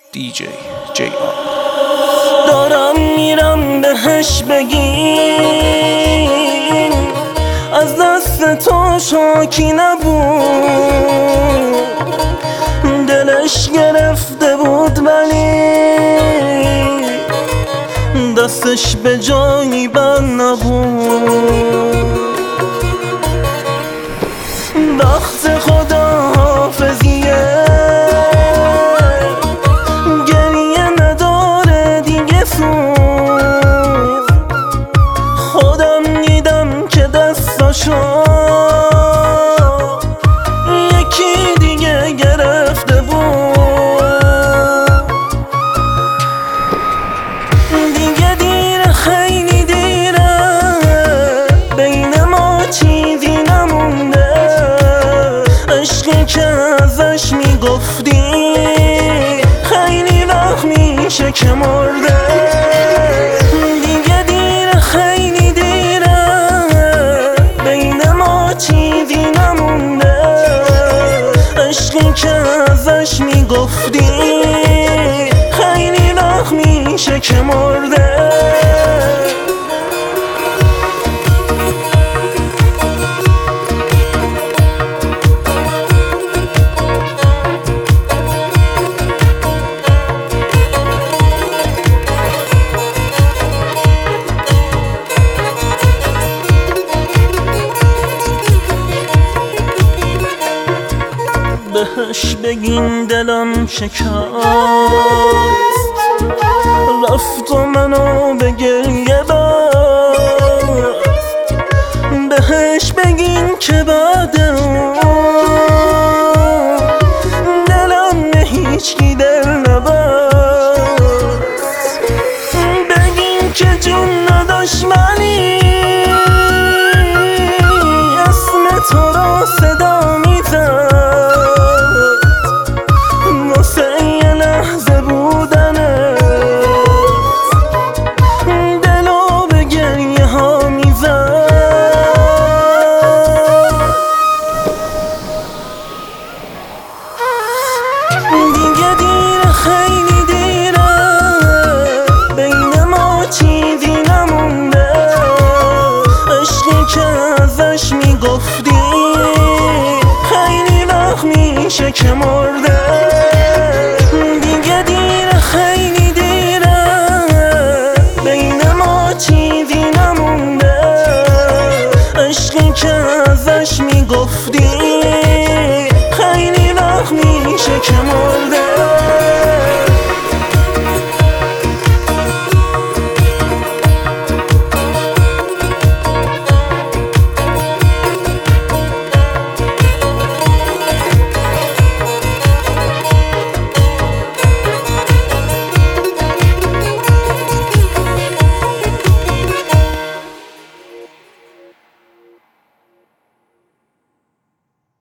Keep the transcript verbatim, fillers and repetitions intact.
دی جی جی آر. دارم میرم بهش بگین از دست تو شاکی نبود، دلش گرفته بود ولی دستش به جایی بند نبود. وقت خداحافظیه گریه نداره دیگه سوز، خودم دیدم که دستاشو یکی دیگه گرفته بود. دیگه دیره، خیلی دیره، بین ما چیزی نمونده، عشقی که ازش میگفتی خیلی وقت میشه که مرده. دیگه دیره، خیلی دیره، بین ما چیزی نمونده، عشقی که ازش میگفتی خیلی وقت میشه که مرده. بهش بگین دلم شکست، رفت و منو به گریه بست. بهش بگین که بعد اون دلم به هیچکی دل نبست. بگین که جون نداشت ولی اسم تو رو صدا میزد، دیگه دیره، خیلی دیره، بین ما چیزی نمونده، عشقی که ازش میگفتی خیلی وقت میشه که مرده.